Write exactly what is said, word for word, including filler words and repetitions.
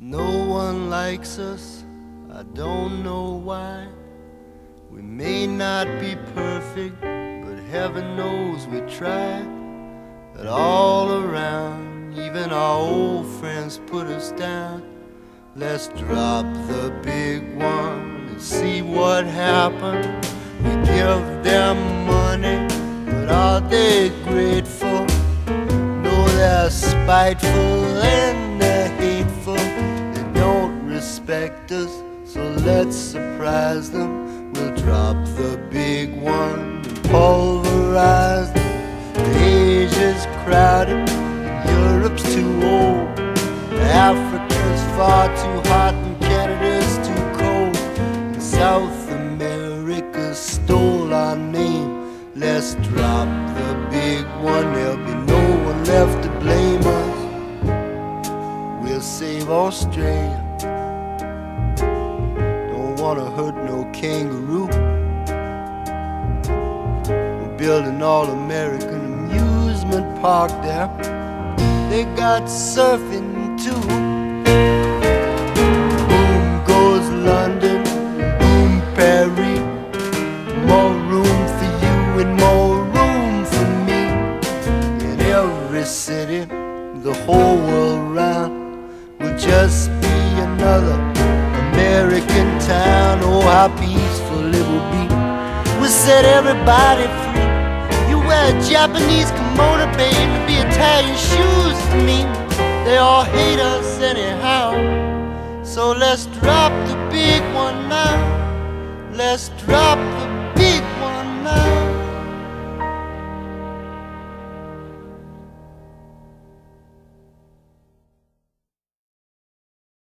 No one likes us, I don't know why. We may not be perfect, but heaven knows we try. But all around, even our old friends put us down. Let's drop the big one and see what happens. We give them money, but are they grateful? No, they're spiteful and they're hateful. They don't respect us, so let's surprise them. We'll drop the big one and pulverize them. Asia's crowded, Europe's too old, Africa's far too hot and Canada's too cold, and South America stole our name. Let's drop the big one, there'll be no one left to blame us. We'll save Australia, don't wanna hurt no kangaroo. We're building all-American amusement park there. They got surfing too. Boom goes London, boom Paris. More room for you and more room for me. In every city, the whole world round, will just be another American town. Oh, how peaceful it will be. We'll set everybody free. You wear a Japanese kimono, baby, be Italian shoes for me. They all hate us anyhow. So let's drop the big one now. Let's drop the